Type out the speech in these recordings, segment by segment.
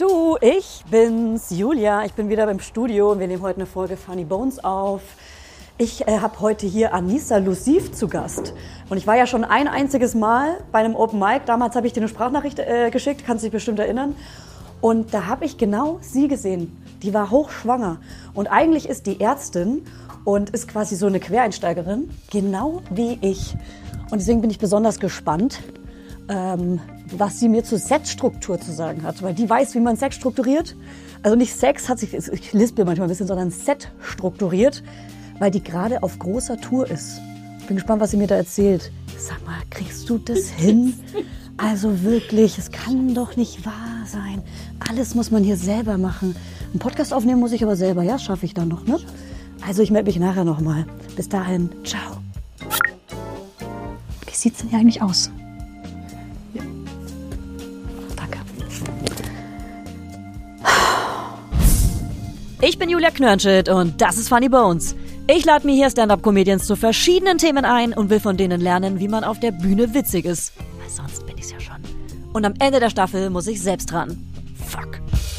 Du, ich bin's, Julia. Ich bin wieder beim Studio und wir nehmen heute eine Folge Funny Bones auf. Ich habe heute hier Anissa Loussif zu Gast. Und ich war ja schon ein einziges Mal bei einem Open Mic. Damals habe ich dir eine Sprachnachricht geschickt, kannst dich bestimmt erinnern. Und da habe ich genau sie gesehen. Die war hochschwanger. Und eigentlich ist die Ärztin und ist quasi so eine Quereinsteigerin, genau wie ich. Und deswegen bin ich besonders gespannt, was sie mir zur Setstruktur zu sagen hat. Weil die weiß, wie man Sex strukturiert. Also nicht Sex, ich lispel manchmal ein bisschen, sondern Set strukturiert, weil die gerade auf großer Tour ist. Bin gespannt, was sie mir da erzählt. Sag mal, kriegst du das hin? Also wirklich, es kann doch nicht wahr sein. Alles muss man hier selber machen. Einen Podcast aufnehmen muss ich aber selber. Ja, schaffe ich dann noch, ne? Also ich melde mich nachher nochmal. Bis dahin, ciao. Wie sieht's denn hier eigentlich aus? Ja. Danke. Ich bin Julia Knörnschild und das ist Funny Bones. Ich lade mir hier Stand-Up-Comedians zu verschiedenen Themen ein und will von denen lernen, wie man auf der Bühne witzig ist. Weil sonst bin ich's ja schon. Und am Ende der Staffel muss ich selbst ran. Fuck.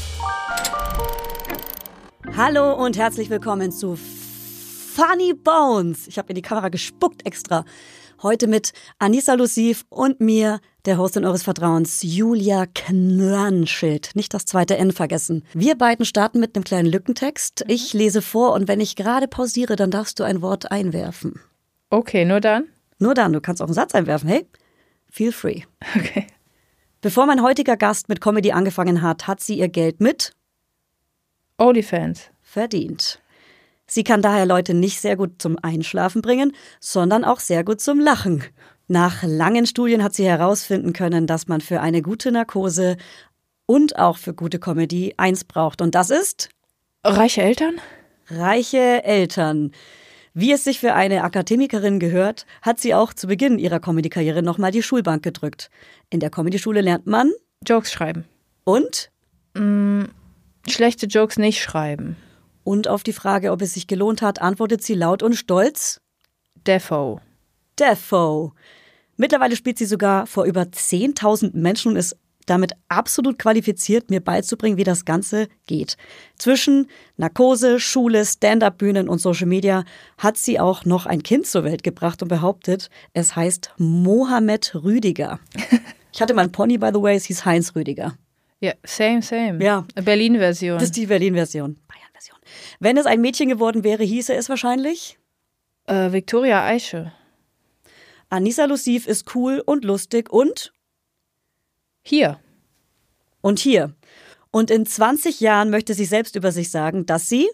Hallo und herzlich willkommen zu Funny Bones. Ich habe in die Kamera gespuckt extra. Heute mit Anissa Loussif und mir, der Hostin eures Vertrauens, Julia Knörnschild. Nicht das zweite N vergessen. Wir beiden starten mit einem kleinen Lückentext. Ich lese vor und wenn ich gerade pausiere, dann darfst du ein Wort einwerfen. Okay, nur dann? Nur dann, du kannst auch einen Satz einwerfen. Hey, feel free. Okay. Bevor mein heutiger Gast mit Comedy angefangen hat, hat sie ihr Geld mit OnlyFans verdient. Sie kann daher Leute nicht sehr gut zum Einschlafen bringen, sondern auch sehr gut zum Lachen. Nach langen Studien hat sie herausfinden können, dass man für eine gute Narkose und auch für gute Comedy eins braucht. Und das ist? Reiche Eltern? Reiche Eltern. Wie es sich für eine Akademikerin gehört, hat sie auch zu Beginn ihrer Comedy-Karriere nochmal die Schulbank gedrückt. In der Comedy-Schule lernt man Jokes schreiben. Und? Schlechte Jokes nicht schreiben. Und auf die Frage, ob es sich gelohnt hat, antwortet sie laut und stolz: Defo. Defo. Mittlerweile spielt sie sogar vor über 10.000 Menschen und ist damit absolut qualifiziert, mir beizubringen, wie das Ganze geht. Zwischen Narkose, Schule, Stand-Up-Bühnen und Social Media hat sie auch noch ein Kind zur Welt gebracht und behauptet, es heißt Mohammed Rüdiger. Ich hatte mal einen Pony, by the way, es hieß Heinz Rüdiger. Ja, same. Ja. Berlin-Version. Das ist die Berlin-Version. Bayern-Version. Wenn es ein Mädchen geworden wäre, hieße es wahrscheinlich Victoria Eiche. Anissa Loussif ist cool und lustig und Hier. und hier. Und in 20 Jahren möchte sie selbst über sich sagen, dass sie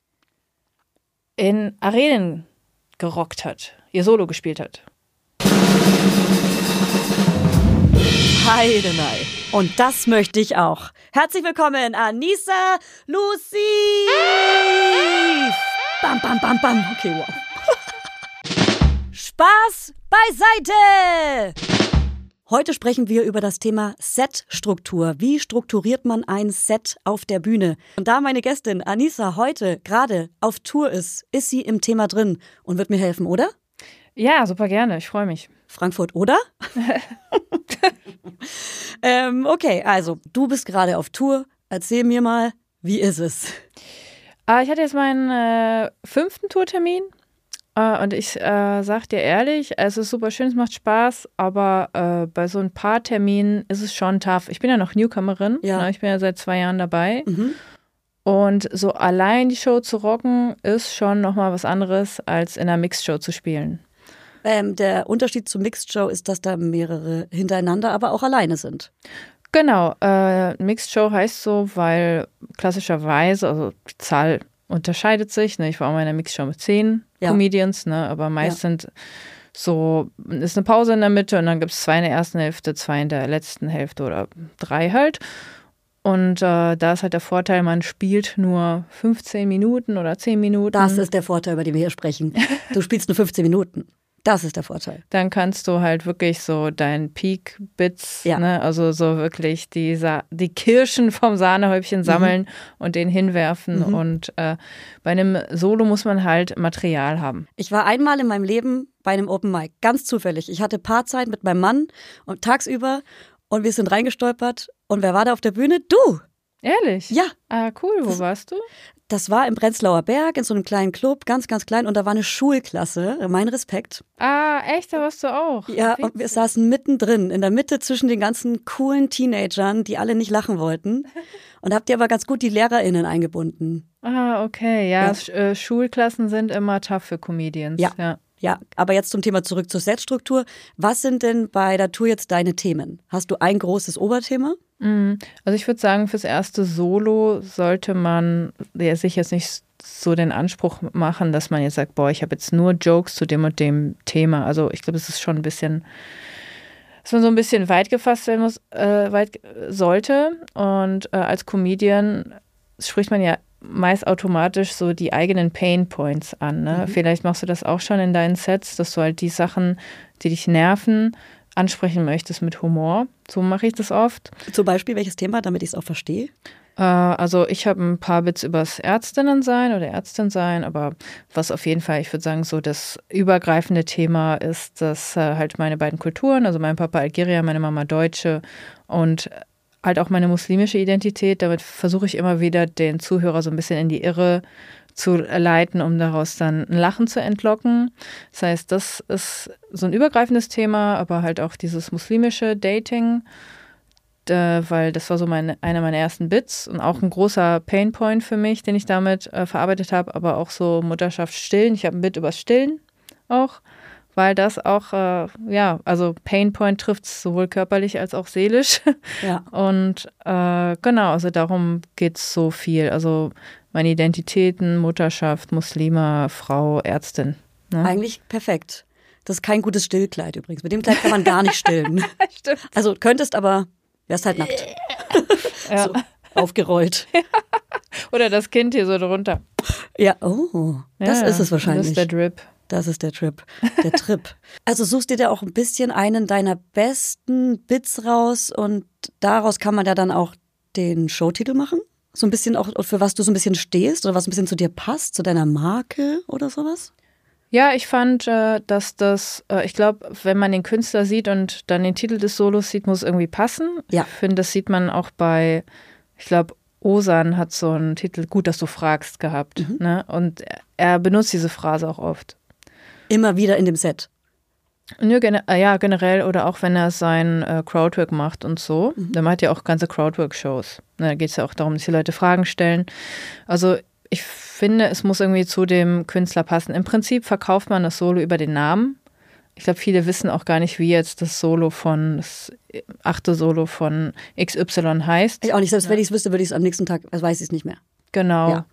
In Arenen gerockt hat. Ihr Solo gespielt hat. Heidenei. Und das möchte ich auch. Herzlich willkommen, Anissa Loussif. Bam, bam, bam, bam. Okay, wow. Spaß beiseite! Heute sprechen wir über das Thema Setstruktur. Wie strukturiert man ein Set auf der Bühne? Und da meine Gästin Anissa heute gerade auf Tour ist sie im Thema drin und wird mir helfen, oder? Ja, super gerne. Ich freue mich. Frankfurt, oder? Okay, also du bist gerade auf Tour. Erzähl mir mal, wie ist es? Ich hatte jetzt meinen 5. Tourtermin. Und ich sag dir ehrlich, es ist super schön, es macht Spaß, aber bei so ein paar Terminen ist es schon tough. Ich bin ja noch Newcomerin, Ja. Ne? Ich bin ja seit 2 Jahren dabei. Und so allein die Show zu rocken, ist schon nochmal was anderes, als in einer Mixed-Show zu spielen. Der Unterschied zur Mixed Show ist, dass da mehrere hintereinander, aber auch alleine sind. Genau, Mixed Show heißt so, weil klassischerweise, also die Zahl unterscheidet sich. Ne? Ich war auch mal in einer Mixed Show mit 10 Comedians, ne? Aber meist sind so, ist eine Pause in der Mitte und dann gibt es 2 in der ersten Hälfte, 2 in der letzten Hälfte oder 3 halt. Und da ist halt der Vorteil, man spielt nur 15 Minuten oder 10 Minuten. Das ist der Vorteil, über den wir hier sprechen. Du spielst nur 15 Minuten. Das ist der Vorteil. Dann kannst du halt wirklich so deinen Peak-Bits, Ja. ne, also so wirklich die Kirschen vom Sahnehäubchen sammeln und den hinwerfen. Und bei einem Solo muss man halt Material haben. Ich war einmal in meinem Leben bei einem Open Mic, ganz zufällig. Ich hatte Paarzeit mit meinem Mann und tagsüber und wir sind reingestolpert. Und wer war da auf der Bühne? Du! Ehrlich? Ja. Ah, cool. Wo warst du? Das war im Prenzlauer Berg in so einem kleinen Club, ganz, ganz klein. Und da war eine Schulklasse, mein Respekt. Ah, echt? Da warst du auch? Ja, Witzig. und wir saßen mittendrin, in der Mitte zwischen den ganzen coolen Teenagern, die alle nicht lachen wollten. Und habt ihr aber ganz gut die LehrerInnen eingebunden. Ah, okay. Ja, Schulklassen sind immer tough für Comedians. Ja, aber jetzt zum Thema zurück zur Setstruktur. Was sind denn bei der Tour jetzt deine Themen? Hast du ein großes Oberthema? Also ich würde sagen, fürs erste Solo sollte man sich jetzt nicht so den Anspruch machen, dass man jetzt sagt, boah, ich habe jetzt nur Jokes zu dem und dem Thema. Also ich glaube, es ist schon ein bisschen, dass man so ein bisschen weit gefasst werden muss, sollte. Und als Comedian spricht man ja meist automatisch so die eigenen Pain Points an. Ne? Vielleicht machst du das auch schon in deinen Sets, dass du halt die Sachen, die dich nerven, ansprechen möchtest mit Humor. So mache ich das oft. Zum Beispiel welches Thema, damit ich es auch verstehe? Also ich habe ein paar Bits übers Ärztinnen-Sein oder Ärztin-Sein, aber was auf jeden Fall, ich würde sagen, so das übergreifende Thema ist, dass halt meine beiden Kulturen, also mein Papa Algerier, meine Mama Deutsche und halt auch meine muslimische Identität, damit versuche ich immer wieder den Zuhörer so ein bisschen in die Irre zu leiten, um daraus dann ein Lachen zu entlocken. Das heißt, das ist so ein übergreifendes Thema, aber halt auch dieses muslimische Dating, weil das war so einer meiner ersten Bits und auch ein großer Painpoint für mich, den ich damit verarbeitet habe, aber auch so Mutterschaft stillen. Ich habe ein Bit übers Stillen auch, weil das auch, also Painpoint trifft es sowohl körperlich als auch seelisch. Ja. Und genau, also darum geht es so viel. Also meine Identitäten, Mutterschaft, Muslima, Frau, Ärztin. Ne? Eigentlich perfekt. Das ist kein gutes Stillkleid übrigens. Mit dem Kleid kann man gar nicht stillen. Stimmt. Also könntest, aber wärst halt nackt. Ja. So, aufgerollt. Oder das Kind hier so drunter. Ja, das ist es wahrscheinlich. Das ist der Drip. Das ist der Trip. Der Trip. Also suchst dir da auch ein bisschen einen deiner besten Bits raus und daraus kann man ja dann auch den Showtitel machen? So ein bisschen auch, für was du so ein bisschen stehst oder was ein bisschen zu dir passt, zu deiner Marke oder sowas? Ja, ich fand, dass das, ich glaube, wenn man den Künstler sieht und dann den Titel des Solos sieht, muss es irgendwie passen. Ja. Ich finde, das sieht man auch bei, ich glaube, Osan hat so einen Titel, gut, dass du fragst, gehabt. Ne? Und er benutzt diese Phrase auch oft. Immer wieder in dem Set? Nö, generell oder auch wenn er sein Crowdwork macht und so. Der macht ja auch ganze Crowdwork-Shows. Da geht es ja auch darum, dass die Leute Fragen stellen. Also ich finde, es muss irgendwie zu dem Künstler passen. Im Prinzip verkauft man das Solo über den Namen. Ich glaube, viele wissen auch gar nicht, wie jetzt das 8. Solo von XY heißt. Ich auch nicht. Selbst wenn ich es wüsste, würde ich es am nächsten Tag, also weiß ich es nicht mehr. Genau. Ja.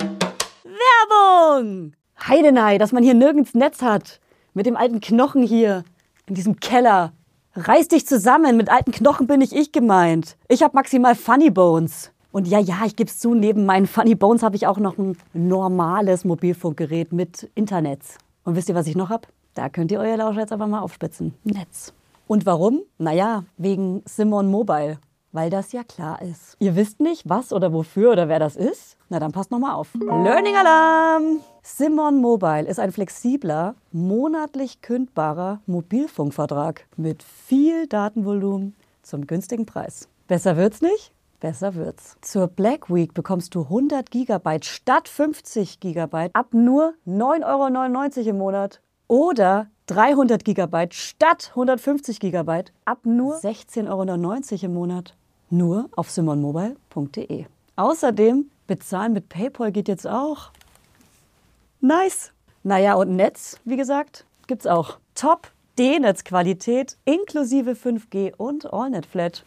Werbung! Heidenei, dass man hier nirgends Netz hat. Mit dem alten Knochen hier, in diesem Keller. Reiß dich zusammen, mit alten Knochen bin ich gemeint. Ich habe maximal Funny Bones. Und ja, ich gebe es zu, neben meinen Funny Bones habe ich auch noch ein normales Mobilfunkgerät mit Internet. Und wisst ihr, was ich noch habe? Da könnt ihr euer Lauscher jetzt aber mal aufspitzen. Netz. Und warum? Naja, wegen Simon Mobile. Weil das ja klar ist. Ihr wisst nicht, was oder wofür oder wer das ist? Na, dann passt noch mal auf. Learning Alarm! Simon Mobile ist ein flexibler, monatlich kündbarer Mobilfunkvertrag mit viel Datenvolumen zum günstigen Preis. Besser wird's nicht? Besser wird's. Zur Black Week bekommst du 100 Gigabyte statt 50 Gigabyte ab nur 9,99 € im Monat. Oder 300 Gigabyte statt 150 Gigabyte ab nur 16,99 € im Monat. Nur auf simonmobile.de. Außerdem, bezahlen mit PayPal geht jetzt auch. Nice. Naja, und Netz, wie gesagt, gibt's auch. Top D-Netz-Qualität inklusive 5G und AllNet-Flat.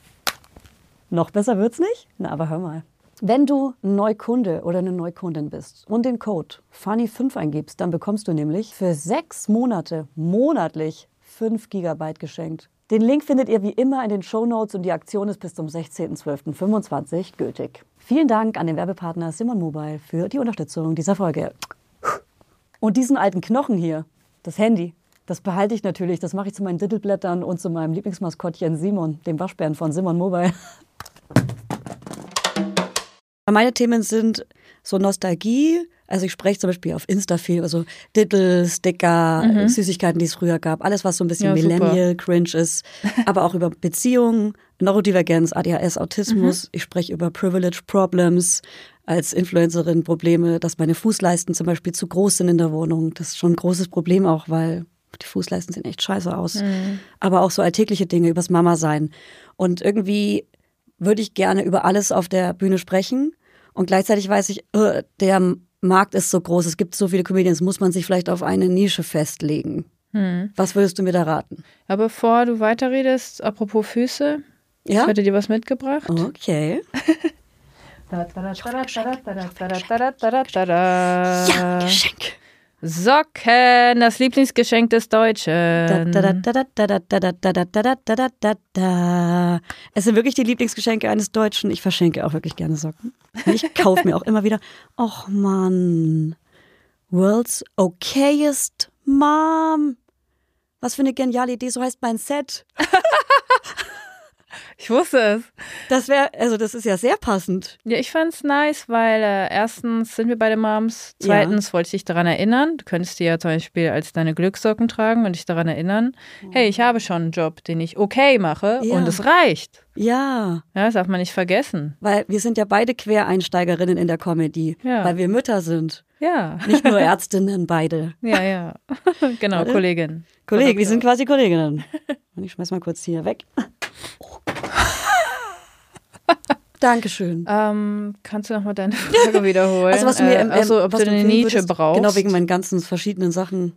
Noch besser wird's nicht? Na, aber hör mal. Wenn du ein Neukunde oder eine Neukundin bist und den Code FUNNY5 eingibst, dann bekommst du nämlich für 6 Monate monatlich 5 Gigabyte geschenkt. Den Link findet ihr wie immer in den Shownotes und die Aktion ist bis zum 16.12.25 gültig. Vielen Dank an den Werbepartner Simon Mobile für die Unterstützung dieser Folge. Und diesen alten Knochen hier, das Handy, das behalte ich natürlich. Das mache ich zu meinen Dittelblättern und zu meinem Lieblingsmaskottchen Simon, dem Waschbären von Simon Mobile. Meine Themen sind so Nostalgie, Also ich spreche zum Beispiel auf Insta viel über so Diddle, Sticker, Süßigkeiten, die es früher gab. Alles, was so ein bisschen Millennial-Cringe ist. Aber auch über Beziehungen, Neurodivergenz, ADHS, Autismus. Ich spreche über Privilege Problems. Als Influencerin Probleme, dass meine Fußleisten zum Beispiel zu groß sind in der Wohnung. Das ist schon ein großes Problem auch, weil die Fußleisten sehen echt scheiße aus. Aber auch so alltägliche Dinge, übers Mama-Sein. Und irgendwie würde ich gerne über alles auf der Bühne sprechen. Und gleichzeitig weiß ich, der Markt ist so groß, es gibt so viele Comedians, muss man sich vielleicht auf eine Nische festlegen. Was würdest du mir da raten? Aber bevor du weiterredest, apropos Füße, ich hatte dir was mitgebracht. Okay. Ja, Geschenk. Socken, das Lieblingsgeschenk des Deutschen. Es sind wirklich die Lieblingsgeschenke eines Deutschen. Ich verschenke auch wirklich gerne Socken. Ich kaufe mir auch immer wieder. Och Mann. World's okayest Mom. Was für eine geniale Idee, so heißt mein Set. Ich wusste es. Das ist ja sehr passend. Ja, ich fand's nice, weil erstens sind wir beide Moms. Zweitens wollte ich dich daran erinnern. Du könntest die ja zum Beispiel als deine Glückssocken tragen und dich daran erinnern. Hey, ich habe schon einen Job, den ich okay mache und es reicht. Ja. Ja, das darf man nicht vergessen. Weil wir sind ja beide Quereinsteigerinnen in der Comedy. Ja. Weil wir Mütter sind. Ja. Nicht nur Ärztinnen, beide. Ja. Genau, warte. Kollegin. Kollegen, wir sind quasi Kolleginnen. Und ich schmeiß mal kurz hier weg. Dankeschön. Kannst du nochmal deine Frage wiederholen? Also, was du mir, ob du eine Nische brauchst. Genau, wegen meinen ganzen verschiedenen Sachen.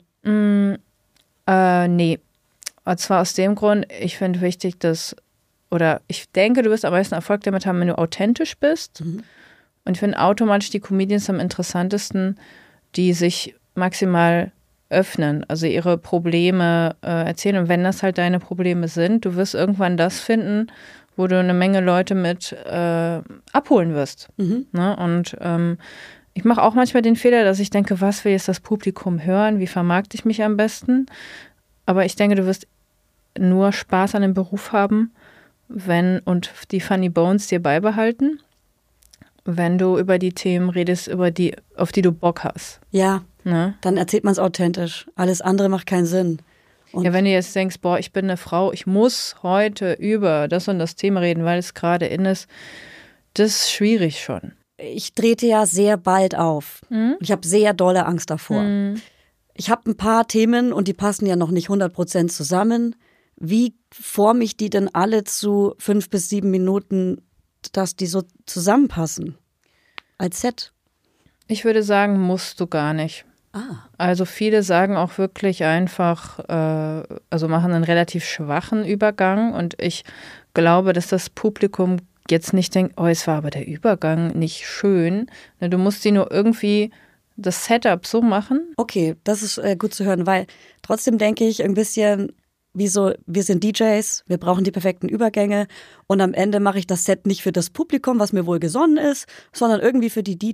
Nee. Und zwar aus dem Grund, ich finde wichtig, ich denke, du wirst am meisten Erfolg damit haben, wenn du authentisch bist. Und ich finde automatisch die Comedians am interessantesten, die sich maximal öffnen, also ihre Probleme erzählen. Und wenn das halt deine Probleme sind, du wirst irgendwann das finden, wo du eine Menge Leute mit abholen wirst. Ne? Und ich mache auch manchmal den Fehler, dass ich denke, was will jetzt das Publikum hören? Wie vermarkte ich mich am besten? Aber ich denke, du wirst nur Spaß an dem Beruf haben, und die Funny Bones dir beibehalten, wenn du über die Themen redest, auf die du Bock hast. Ja, ne? Dann erzählt man es authentisch. Alles andere macht keinen Sinn. Ja, wenn du jetzt denkst, boah, ich bin eine Frau, ich muss heute über das und das Thema reden, weil es gerade in ist, das ist schwierig schon. Ich trete ja sehr bald auf. Ich habe sehr dolle Angst davor. Ich habe ein paar Themen und die passen ja noch nicht 100% zusammen. Wie forme ich die denn alle zu 5 bis 7 Minuten, dass die so zusammenpassen? Als Set? Ich würde sagen, musst du gar nicht. Also viele sagen auch wirklich einfach, also machen einen relativ schwachen Übergang und ich glaube, dass das Publikum jetzt nicht denkt, oh, es war aber der Übergang nicht schön. Du musst die nur irgendwie das Setup so machen. Okay, das ist gut zu hören, weil trotzdem denke ich ein bisschen, wir sind DJs, wir brauchen die perfekten Übergänge und am Ende mache ich das Set nicht für das Publikum, was mir wohl gesonnen ist, sondern irgendwie für die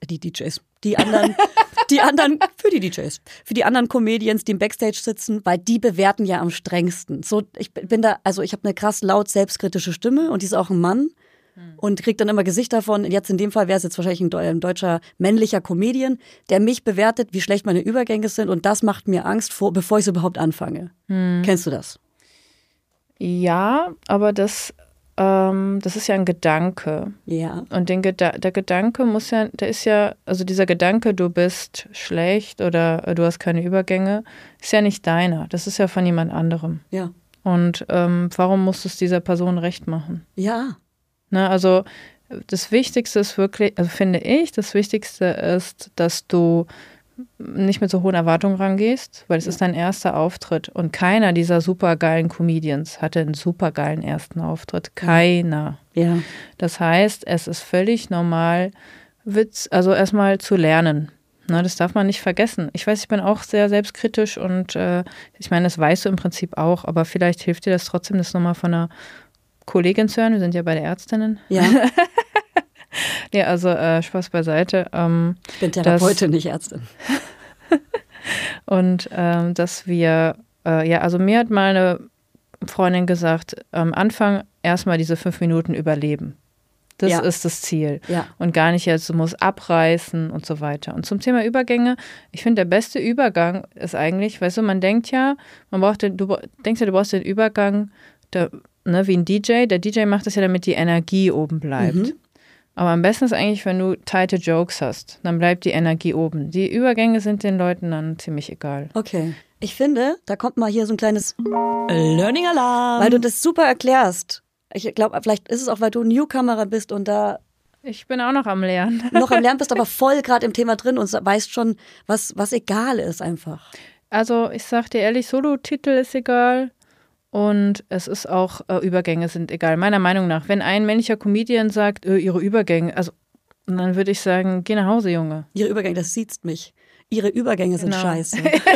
anderen Comedians, die im Backstage sitzen, weil die bewerten ja am strengsten. So, ich habe eine krass laut selbstkritische Stimme und die ist auch ein Mann und kriegt dann immer Gesicht davon. Jetzt in dem Fall wäre es jetzt wahrscheinlich ein deutscher männlicher Comedian, der mich bewertet, wie schlecht meine Übergänge sind und das macht mir Angst, bevor ich es überhaupt anfange. Kennst du das? Ja, aber das ist ja ein Gedanke. Ja. Und der Gedanke also dieser Gedanke, du bist schlecht oder du hast keine Übergänge, ist ja nicht deiner. Das ist ja von jemand anderem. Ja. Und warum musst du es dieser Person recht machen? Ja. Ne, also das Wichtigste ist wirklich, also finde ich, das Wichtigste ist, dass du nicht mit so hohen Erwartungen rangehst, weil es ist dein erster Auftritt und keiner dieser supergeilen Comedians hatte einen supergeilen ersten Auftritt. Keiner. Ja. Das heißt, es ist völlig normal, also erstmal zu lernen. Ne, das darf man nicht vergessen. Ich weiß, ich bin auch sehr selbstkritisch und ich meine, das weißt du im Prinzip auch, aber vielleicht hilft dir das trotzdem, das nochmal von einer Kollegin zu hören. Wir sind ja beide Ärztinnen. Ja. Ja, also Spaß beiseite. Ich bin Therapeutin, nicht Ärztin. Und dass wir, also mir hat mal eine Freundin gesagt, am Anfang erstmal diese 5 Minuten überleben. Das ist das Ziel. Ja. Und gar nicht jetzt, du musst abreißen und so weiter. Und zum Thema Übergänge, ich finde, der beste Übergang ist eigentlich, weißt du, man denkt ja, du brauchst den Übergang, wie ein DJ. Der DJ macht das ja, damit die Energie oben bleibt. Aber am besten ist eigentlich, wenn du tighte Jokes hast, dann bleibt die Energie oben. Die Übergänge sind den Leuten dann ziemlich egal. Okay. Ich finde, da kommt mal hier so ein kleines Learning Alarm. Weil du das super erklärst. Ich glaube, vielleicht ist es auch, weil du Newcomer bist und da ich bin auch noch am Lernen. Noch am Lernen bist, aber voll gerade im Thema drin und weißt schon, was egal ist einfach. Also ich sag dir ehrlich, Solo-Titel ist egal und es ist auch, Übergänge sind egal. Meiner Meinung nach, wenn ein männlicher Comedian sagt, ihre Übergänge, also dann würde ich sagen, geh nach Hause, Junge. Ihre Übergänge, das sieht's mich. Ihre Übergänge sind scheiße.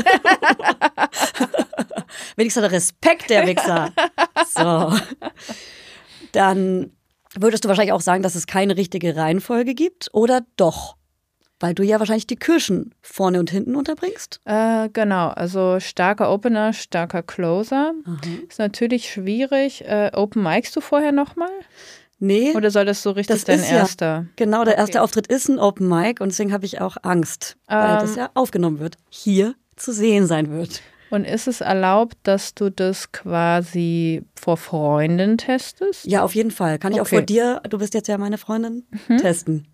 Wenigstens hat er Respekt, der Wichser. So. Dann würdest du wahrscheinlich auch sagen, dass es keine richtige Reihenfolge gibt, oder doch? Weil du ja wahrscheinlich die Kirschen vorne und hinten unterbringst. Genau, also starker Opener, starker Closer. Ist natürlich schwierig. Open Micst du vorher nochmal? Nee. Oder soll das so richtig dein erster? Ja, genau, der erste Auftritt ist ein Open Mic und deswegen habe ich auch Angst, weil das ja aufgenommen wird, hier zu sehen sein wird. Und ist es erlaubt, dass du das quasi vor Freunden testest? Ja, auf jeden Fall. Kann ich auch vor dir, du bist jetzt ja meine Freundin, testen.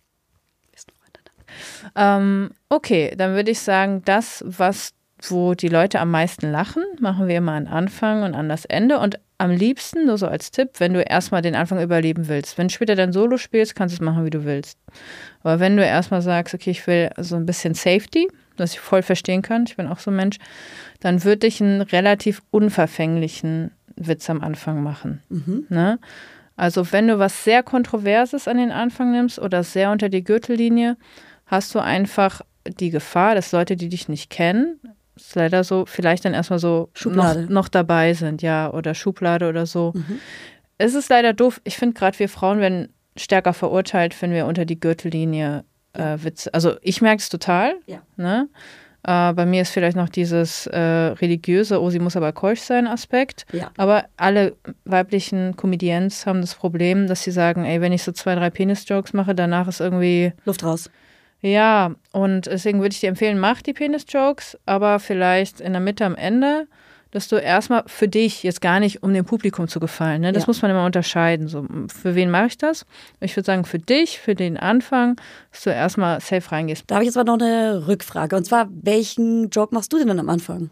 Okay, dann würde ich sagen, wo die Leute am meisten lachen, machen wir immer an Anfang und an das Ende. Und am liebsten, nur so als Tipp, wenn du erstmal den Anfang überleben willst. Wenn du später dein Solo spielst, kannst du es machen, wie du willst. Aber wenn du erstmal sagst, okay, ich will so ein bisschen Safety, was ich voll verstehen kann, ich bin auch so ein Mensch, dann würde ich einen relativ unverfänglichen Witz am Anfang machen. Ne? Also wenn du was sehr Kontroverses an den Anfang nimmst oder sehr unter die Gürtellinie, hast du einfach die Gefahr, dass Leute, die dich nicht kennen, ist leider so, vielleicht dann erstmal so noch dabei sind, ja, oder Schublade oder so. Es ist leider doof. Ich finde gerade, wir Frauen werden stärker verurteilt, wenn wir unter die Gürtellinie Witze. Also ich merke es total. Ja. Ne? Bei mir ist vielleicht noch dieses religiöse, sie muss aber keusch sein Aspekt. Ja. Aber alle weiblichen Comedians haben das Problem, dass sie sagen, ey, wenn ich so 2, 3 Penis-Jokes mache, danach ist irgendwie Luft raus. Ja, und deswegen würde ich dir empfehlen, mach die Penis-Jokes, aber vielleicht in der Mitte am Ende, dass du erstmal für dich, jetzt gar nicht, um dem Publikum zu gefallen, ne? Das muss man immer unterscheiden. So, für wen mache ich das? Ich würde sagen, für dich, für den Anfang, dass du erstmal safe reingehst. Da habe ich jetzt aber noch eine Rückfrage. Und zwar, welchen Joke machst du denn dann am Anfang?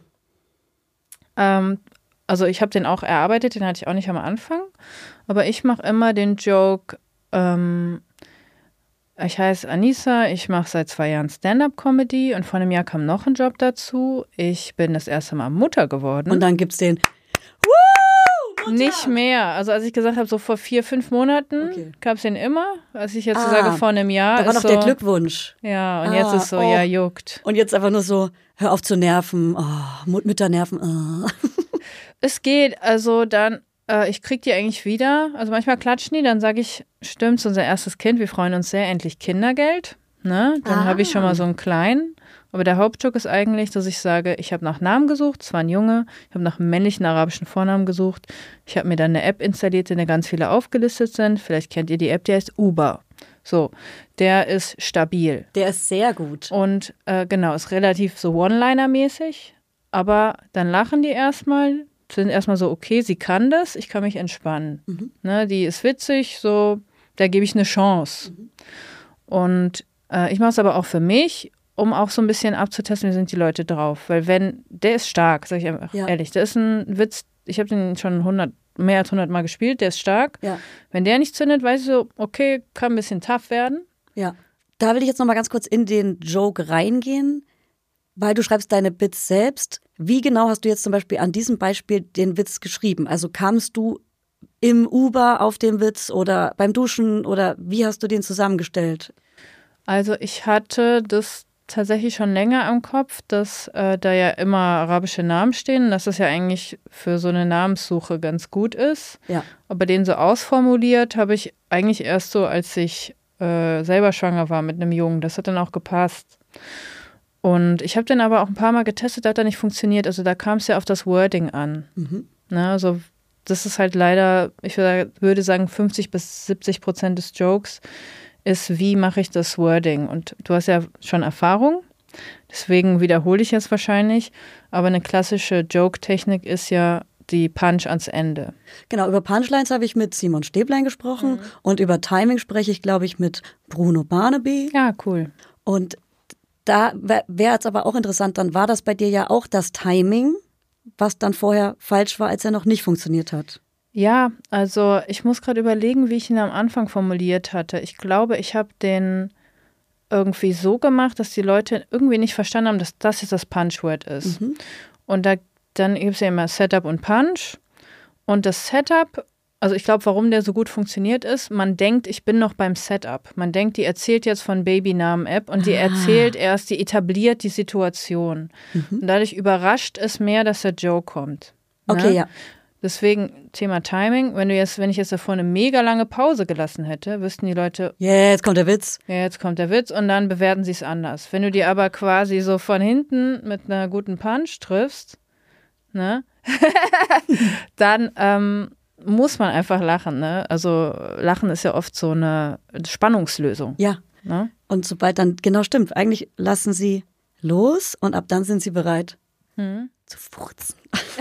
Also ich habe den auch erarbeitet, den hatte ich auch nicht am Anfang. Aber ich mache immer den Joke, ich heiße Anissa, ich mache seit 2 Jahren Stand-Up-Comedy und vor einem Jahr kam noch ein Job dazu. Ich bin das erste Mal Mutter geworden. Und dann gibt's den Mutter. Nicht mehr. Also als ich gesagt habe, so vor 4, 5 Monaten gab es den immer. Als ich jetzt sage, vor einem Jahr. Da war noch der Glückwunsch. Ja, und jetzt ist so, ja, juckt. Und jetzt einfach nur so, hör auf zu nerven. Mütter nerven. Es geht, also dann, ich krieg die eigentlich wieder. Also manchmal klatschen die, dann sage ich, stimmt's, unser erstes Kind, wir freuen uns sehr, endlich Kindergeld. Ne? Dann habe ich schon mal so einen kleinen. Aber der Hauptjoke ist eigentlich, dass ich sage, ich habe nach Namen gesucht, es war ein Junge, ich habe nach einem männlichen arabischen Vornamen gesucht. Ich habe mir dann eine App installiert, in der ganz viele aufgelistet sind. Vielleicht kennt ihr die App, die heißt Uber. So, der ist stabil. Der ist sehr gut. Und genau, ist relativ so One-Liner-mäßig. Aber dann lachen die erstmal, sind erstmal so, okay, sie kann das, ich kann mich entspannen. Ne, die ist witzig, so, da gebe ich eine Chance. Und ich mache es aber auch für mich, um auch so ein bisschen abzutesten, wie sind die Leute drauf. Weil der ist stark, sage ich einfach ehrlich, der ist ein Witz, ich habe den schon mehr als 100 Mal gespielt, der ist stark. Ja. Wenn der nicht zündet, weiß ich so, okay, kann ein bisschen tough werden. Ja, da will ich jetzt noch mal ganz kurz in den Joke reingehen, weil du schreibst deine Bits selbst. Wie genau hast du jetzt zum Beispiel an diesem Beispiel den Witz geschrieben? Also kamst du im Uber auf den Witz oder beim Duschen oder wie hast du den zusammengestellt? Also ich hatte das tatsächlich schon länger im Kopf, dass da ja immer arabische Namen stehen, dass das ja eigentlich für so eine Namenssuche ganz gut ist. Ja. Aber den so ausformuliert habe ich eigentlich erst so, als ich selber schwanger war mit einem Jungen. Das hat dann auch gepasst. Und ich habe den aber auch ein paar Mal getestet, da hat er nicht funktioniert. Also da kam es ja auf das Wording an. Ne? Also das ist halt leider, ich würde sagen 50-70% des Jokes ist, wie mache ich das Wording? Und du hast ja schon Erfahrung, deswegen wiederhole ich es wahrscheinlich, aber eine klassische Joke-Technik ist ja die Punch ans Ende. Genau, über Punchlines habe ich mit Simon Stäblein gesprochen und über Timing spreche ich, glaube ich, mit Bruno Barnaby. Ja, cool. Und da wäre jetzt aber auch interessant, dann war das bei dir ja auch das Timing, was dann vorher falsch war, als er noch nicht funktioniert hat. Ja, also ich muss gerade überlegen, wie ich ihn am Anfang formuliert hatte. Ich glaube, ich habe den irgendwie so gemacht, dass die Leute irgendwie nicht verstanden haben, dass das jetzt das Punchword ist. Und dann gibt es ja immer Setup und Punch. Und das Setup, also ich glaube, warum der so gut funktioniert ist, man denkt, ich bin noch beim Setup. Man denkt, die erzählt jetzt von Babynamen-App und die erzählt erst, die etabliert die Situation. Und dadurch überrascht es mehr, dass der Joke kommt. Okay, ne? ja. Deswegen Thema Timing. Wenn ich jetzt davor eine mega lange Pause gelassen hätte, wüssten die Leute, Jetzt kommt der Witz. ja, jetzt kommt der Witz und dann bewerten sie es anders. Wenn du die aber quasi so von hinten mit einer guten Punch triffst, ne, dann muss man einfach lachen. Ne? Also Lachen ist ja oft so eine Spannungslösung. Ja. Ne? Und sobald dann, genau stimmt, eigentlich lassen sie los und ab dann sind sie bereit zu furzen.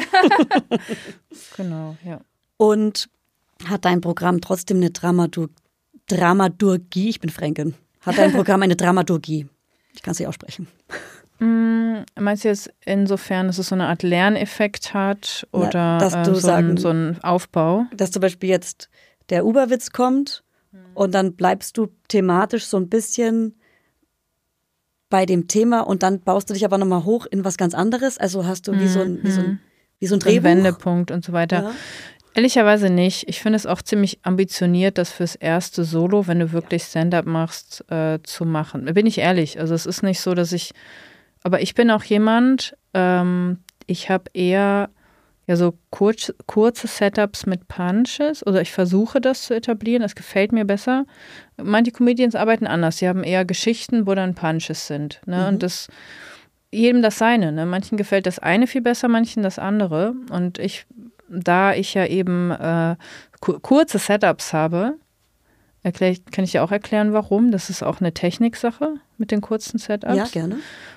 Genau, ja. Und hat dein Programm trotzdem eine Dramaturgie? Ich bin Fränkin. Hat dein Programm eine Dramaturgie? Ich kann es nicht aussprechen. Meinst du jetzt insofern, dass es so eine Art Lerneffekt hat oder so ein Aufbau? Dass zum Beispiel jetzt der Uberwitz kommt und dann bleibst du thematisch so ein bisschen bei dem Thema und dann baust du dich aber nochmal hoch in was ganz anderes. Also hast du wie so ein Drehbuch. Ein Wendepunkt und so weiter. Ja. Ehrlicherweise nicht. Ich finde es auch ziemlich ambitioniert, das fürs erste Solo, wenn du wirklich Stand-up machst, zu machen. Bin ich ehrlich. Also es ist nicht so, aber ich bin auch jemand, ich habe eher so kurze Setups mit Punches oder ich versuche das zu etablieren, das gefällt mir besser. Manche Comedians arbeiten anders, sie haben eher Geschichten, wo dann Punches sind. Ne? Und jedem das seine. Ne? Manchen gefällt das eine viel besser, manchen das andere. Und da ich ja eben kurze Setups habe, kann ich ja auch erklären, warum. Das ist auch eine Techniksache mit den kurzen Setups. Ja, gerne.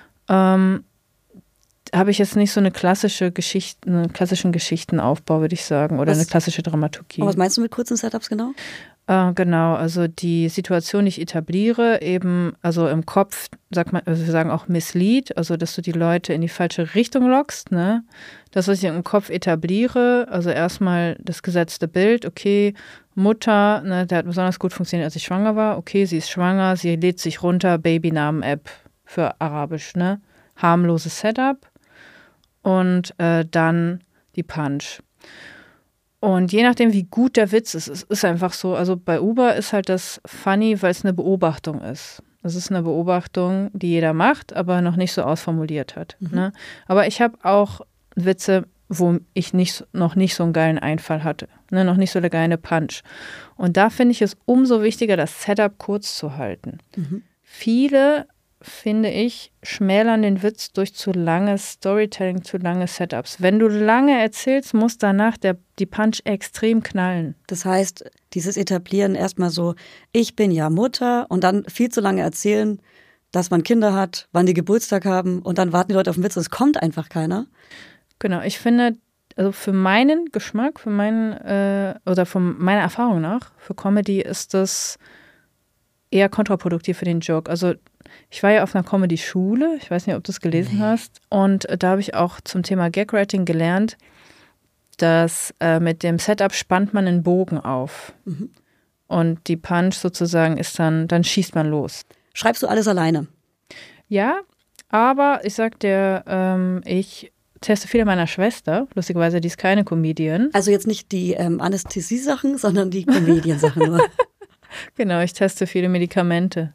Habe ich jetzt nicht so einen klassischen Geschichtenaufbau, würde ich sagen, oder eine klassische Dramaturgie. Und was meinst du mit kurzen Setups genau? Genau, also die Situation, die ich etabliere, eben, also im Kopf, wir sagen auch mislead, also dass du die Leute in die falsche Richtung lockst, ne? Das, was ich im Kopf etabliere, also erstmal das gesetzte Bild, okay, Mutter, ne, der hat besonders gut funktioniert, als ich schwanger war, okay, sie ist schwanger, sie lädt sich runter, Babynamen-App für Arabisch, ne? Harmloses Setup und dann die Punch. Und je nachdem, wie gut der Witz ist, es ist einfach so, also bei Uber ist halt das funny, weil es eine Beobachtung ist. Das ist eine Beobachtung, die jeder macht, aber noch nicht so ausformuliert hat. Ne? Aber ich habe auch Witze, wo ich noch nicht so einen geilen Einfall hatte, ne? Noch nicht so eine geile Punch. Und da finde ich es umso wichtiger, das Setup kurz zu halten. Viele, finde ich, schmälern den Witz durch zu langes Storytelling, zu lange Setups. Wenn du lange erzählst, muss danach die Punch extrem knallen. Das heißt, dieses Etablieren erstmal so, ich bin ja Mutter und dann viel zu lange erzählen, dass man Kinder hat, wann die Geburtstag haben und dann warten die Leute auf den Witz und es kommt einfach keiner. Genau, ich finde, also für meinen Geschmack, oder von meiner Erfahrung nach, für Comedy ist das eher kontraproduktiv für den Joke. Also ich war ja auf einer Comedy-Schule, ich weiß nicht, ob du es gelesen hast, und da habe ich auch zum Thema Gagwriting gelernt, dass mit dem Setup spannt man einen Bogen auf. Und die Punch sozusagen ist dann schießt man los. Schreibst du alles alleine? Ja, aber ich sag dir, ich teste viele meiner Schwester, lustigerweise, die ist keine Comedian. Also jetzt nicht die Anästhesie-Sachen, sondern die Comedian-Sachen nur. Genau, ich teste viele Medikamente.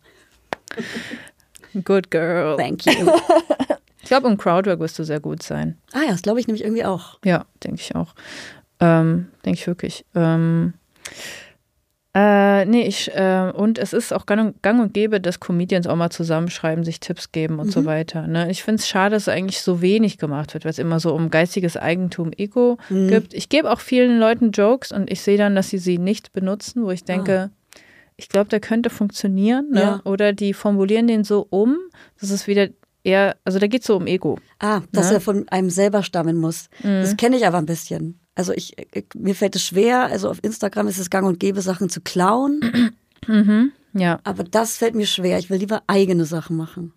Good girl. Thank you. Ich glaube, im Crowdwork wirst du sehr gut sein. Ah ja, das glaube ich nämlich irgendwie auch. Ja, denke ich auch. Denke ich wirklich. Nee, und es ist auch gang und gäbe, dass Comedians auch mal zusammenschreiben, sich Tipps geben und so weiter. Ne? Ich finde es schade, dass eigentlich so wenig gemacht wird, weil es immer so um geistiges Eigentum, Ego gibt. Ich gebe auch vielen Leuten Jokes und ich sehe dann, dass sie nicht benutzen, wo ich denke, ich glaube, der könnte funktionieren. Ne? Ja. Oder die formulieren den so um, dass es wieder eher, also da geht es so um Ego. Dass er von einem selber stammen muss. Das kenne ich aber ein bisschen. Also mir fällt es schwer, also auf Instagram ist es gang und gäbe, Sachen zu klauen. Ja. Aber das fällt mir schwer. Ich will lieber eigene Sachen machen.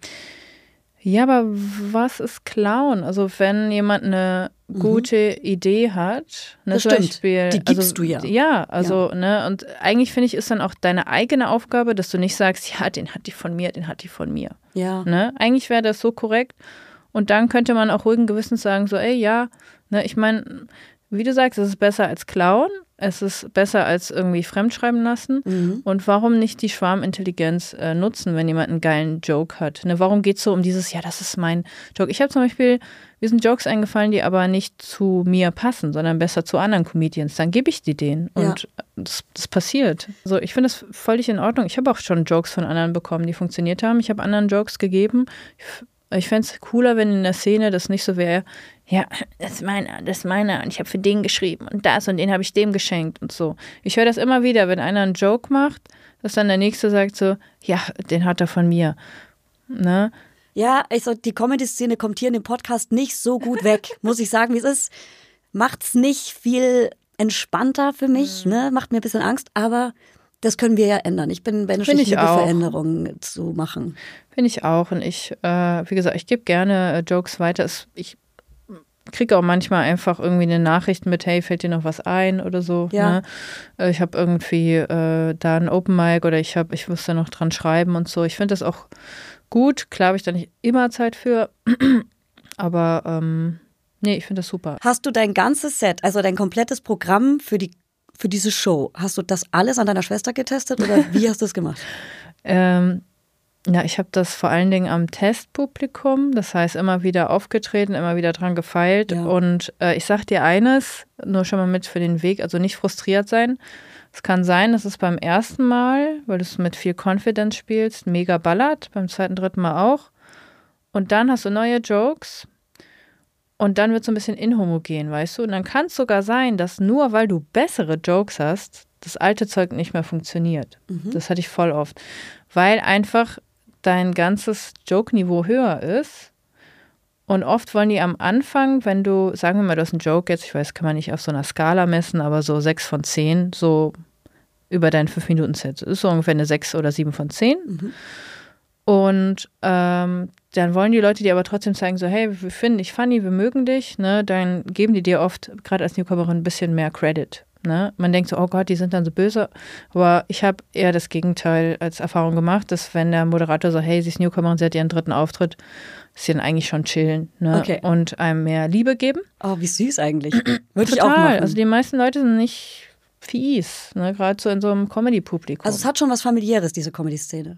Ja, aber was ist Klauen? Also wenn jemand eine gute Idee hat, ne, Das zum stimmt. Beispiel, Die gibst du ja. Ja, also, ne, und eigentlich finde ich, ist dann auch deine eigene Aufgabe, dass du nicht sagst, ja, den hat die von mir, den hat die von mir. Ja. Ne? Eigentlich wäre das so korrekt. Und dann könnte man auch ruhigen Gewissens sagen, so, ey, ja, ne, ich meine, wie du sagst, es ist besser als klauen, es ist besser als irgendwie fremdschreiben lassen. Und warum nicht die Schwarmintelligenz nutzen, wenn jemand einen geilen Joke hat? Ne, warum geht es so um dieses, ja, das ist mein Joke? Ich habe zum Beispiel, mir sind Jokes eingefallen, die aber nicht zu mir passen, sondern besser zu anderen Comedians. Dann gebe ich die denen und das passiert. Also ich finde das völlig in Ordnung. Ich habe auch schon Jokes von anderen bekommen, die funktioniert haben. Ich habe anderen Jokes gegeben. Ich fände es cooler, wenn in der Szene das nicht so wäre, ja, das ist meiner und ich habe für den geschrieben und das und den habe ich dem geschenkt und so. Ich höre das immer wieder, wenn einer einen Joke macht, dass dann der Nächste sagt so, ja, den hat er von mir. Ne? Ja, also die Comedy-Szene kommt hier in dem Podcast nicht so gut weg, muss ich sagen, wie es ist. Macht's nicht viel entspannter für mich, ne? Macht mir ein bisschen Angst, aber das können wir ja ändern. Ich bin menschlich, liebe Veränderungen zu machen. Finde ich auch. Und wie gesagt, ich gebe gerne Jokes weiter. Ich kriege auch manchmal einfach irgendwie eine Nachricht mit, hey, fällt dir noch was ein oder so. Ja. Ne? Ich habe irgendwie da ein Open Mic oder ich muss da noch dran schreiben und so. Ich finde das auch gut. Klar habe ich da nicht immer Zeit für, aber nee, ich finde das super. Hast du dein ganzes Set, also dein komplettes Programm für diese Show, hast du das alles an deiner Schwester getestet oder wie hast du es gemacht? Ja, ich habe das vor allen Dingen am Testpublikum, das heißt immer wieder aufgetreten, immer wieder dran gefeilt. Ja. Und ich sag dir eines, nur schon mal mit für den Weg, also nicht frustriert sein. Es kann sein, dass es beim ersten Mal, weil du es mit viel Confidence spielst, mega ballert, beim zweiten, dritten Mal auch. Und dann hast du neue Jokes und dann wird es so ein bisschen inhomogen, weißt du? Und dann kann es sogar sein, dass nur weil du bessere Jokes hast, das alte Zeug nicht mehr funktioniert. Das hatte ich voll oft. Weil einfach dein ganzes Joke-Niveau höher ist. Und oft wollen die am Anfang, wenn du, sagen wir mal, du hast einen Joke jetzt, ich weiß, kann man nicht auf so einer Skala messen, aber so 6 von 10, so über dein 5-Minuten-Set. Das ist so ungefähr eine 6 oder 7 von 10. Und dann wollen die Leute dir aber trotzdem zeigen, so, hey, wir finden dich funny, wir mögen dich. Ne? Dann geben die dir oft, gerade als Newcomerin, ein bisschen mehr Credit. Ne? Man denkt so, oh Gott, die sind dann so böse. Aber ich habe eher das Gegenteil als Erfahrung gemacht, dass wenn der Moderator sagt, hey, sie ist Newcomerin, sie hat ihren dritten Auftritt, sie dann eigentlich schon chillen, ne? Okay. Und einem mehr Liebe geben. Oh, wie süß eigentlich. Würde ich Total. auch machen. Also die meisten Leute sind nicht fies, ne? Gerade so in so einem Comedy-Publikum. Also es hat schon was Familiäres, diese Comedy-Szene.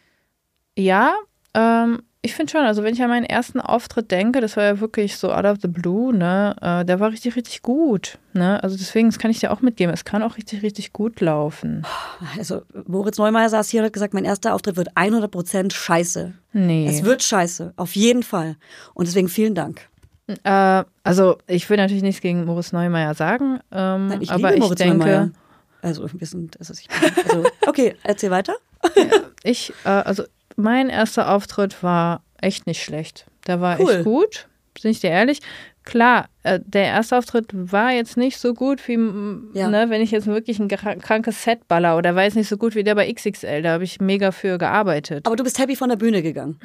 Ja, ich finde schon, also wenn ich an meinen ersten Auftritt denke, das war ja wirklich so out of the blue, ne, der war richtig, richtig gut, ne, also deswegen, das kann ich dir auch mitgeben, es kann auch richtig, richtig gut laufen. Also Moritz Neumeier saß hier und hat gesagt, mein erster Auftritt wird 100% scheiße. Nee. Es wird scheiße, auf jeden Fall. Und deswegen vielen Dank. Also ich will natürlich nichts gegen Moritz Neumeier sagen, Nein, ich aber liebe ich Moritz denke, Neumeier. Also wir sind, okay, erzähl weiter. Also mein erster Auftritt war echt nicht schlecht. Der war Cool. echt gut, bin ich dir ehrlich. Klar, der erste Auftritt war jetzt nicht so gut wie, ne, wenn ich jetzt wirklich ein krankes Set baller oder war jetzt nicht so gut wie der bei XXL, da habe ich mega für gearbeitet. Aber du bist happy von der Bühne gegangen.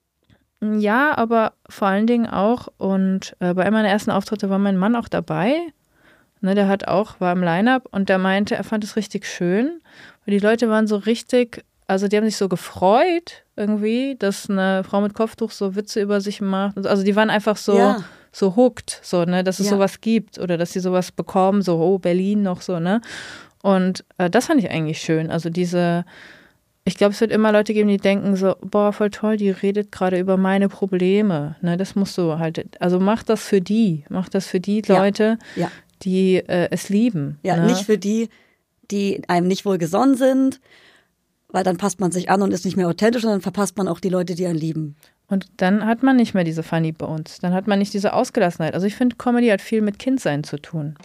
Ja, aber vor allen Dingen auch, und bei einem meiner ersten Auftritte war mein Mann auch dabei. Ne, der war im Line-Up und der meinte, er fand es richtig schön. Und die Leute waren so richtig, also die haben sich so gefreut irgendwie, dass eine Frau mit Kopftuch so Witze über sich macht. Also die waren einfach so hooked, so, ne, dass es sowas gibt oder dass sie sowas bekommen, so, oh, Berlin noch so, ne. Und das fand ich eigentlich schön. Also ich glaube, es wird immer Leute geben, die denken so, boah, voll toll, die redet gerade über meine Probleme. Ne, das musst du halt, also mach das für die Leute, die es lieben. Ja, ne? nicht für die die einem nicht wohlgesonnen sind, weil dann passt man sich an und ist nicht mehr authentisch und dann verpasst man auch die Leute, die einen lieben. Und dann hat man nicht mehr diese Funny Bones, dann hat man nicht diese Ausgelassenheit. Also ich finde, Comedy hat viel mit Kindsein zu tun.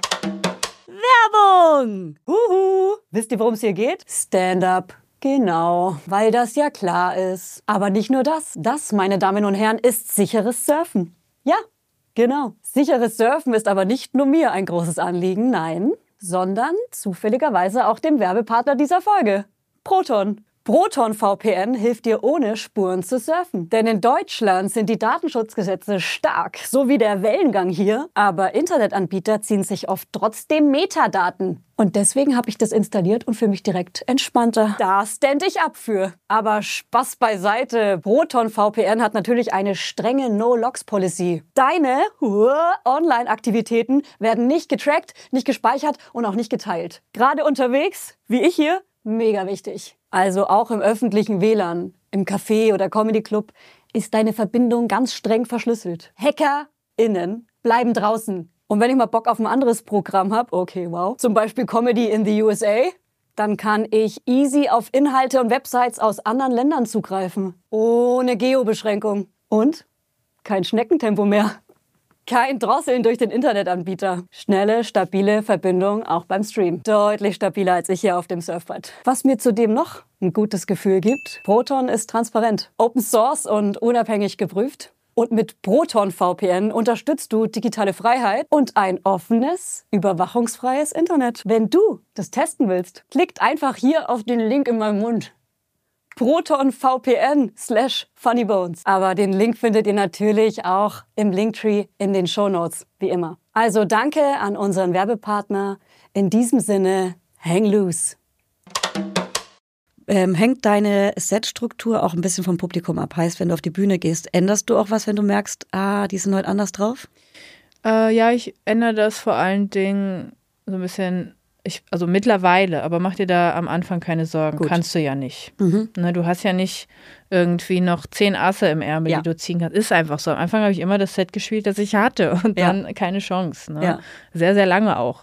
Werbung! Huhu! Wisst ihr, worum es hier geht? Stand-up. Genau, weil das ja klar ist. Aber nicht nur das. Das, meine Damen und Herren, ist sicheres Surfen. Ja, genau. Sicheres Surfen ist aber nicht nur mir ein großes Anliegen, nein, sondern zufälligerweise auch dem Werbepartner dieser Folge, Proton. Proton VPN hilft dir ohne Spuren zu surfen. Denn in Deutschland sind die Datenschutzgesetze stark, so wie der Wellengang hier. Aber Internetanbieter ziehen sich oft trotzdem Metadaten. Und deswegen habe ich das installiert und fühle mich direkt entspannter. Da stand ich ab für. Aber Spaß beiseite. Proton VPN hat natürlich eine strenge No-Logs-Policy. Deine Online-Aktivitäten werden nicht getrackt, nicht gespeichert und auch nicht geteilt. Gerade unterwegs, wie ich hier, mega wichtig. Also auch im öffentlichen WLAN, im Café oder Comedy Club ist deine Verbindung ganz streng verschlüsselt. HackerInnen bleiben draußen. Und wenn ich mal Bock auf ein anderes Programm habe, okay, wow, zum Beispiel Comedy in the USA, dann kann ich easy auf Inhalte und Websites aus anderen Ländern zugreifen. Ohne Geobeschränkung. Und kein Schneckentempo mehr. Kein Drosseln durch den Internetanbieter. Schnelle, stabile Verbindung auch beim Stream. Deutlich stabiler als ich hier auf dem Surfbrett. Was mir zudem noch ein gutes Gefühl gibt, Proton ist transparent, Open Source und unabhängig geprüft. Und mit Proton VPN unterstützt du digitale Freiheit und ein offenes, überwachungsfreies Internet. Wenn du das testen willst, klickt einfach hier auf den Link in meinem Mund. Proton VPN/Funnybones. Aber den Link findet ihr natürlich auch im Linktree in den Shownotes, wie immer. Also danke an unseren Werbepartner. In diesem Sinne, hang loose. Hängt deine Setstruktur auch ein bisschen vom Publikum ab? Heißt, wenn du auf die Bühne gehst, änderst du auch was, wenn du merkst, die sind heute anders drauf? Ja, ich ändere das vor allen Dingen so ein bisschen... Also mittlerweile, aber mach dir da am Anfang keine Sorgen. Gut. Kannst du ja nicht. Ne, du hast ja nicht irgendwie noch 10 Asse im Ärmel, die du ziehen kannst. Ist einfach so. Am Anfang habe ich immer das Set gespielt, das ich hatte und dann keine Chance. Ne? Ja. Sehr, sehr lange auch.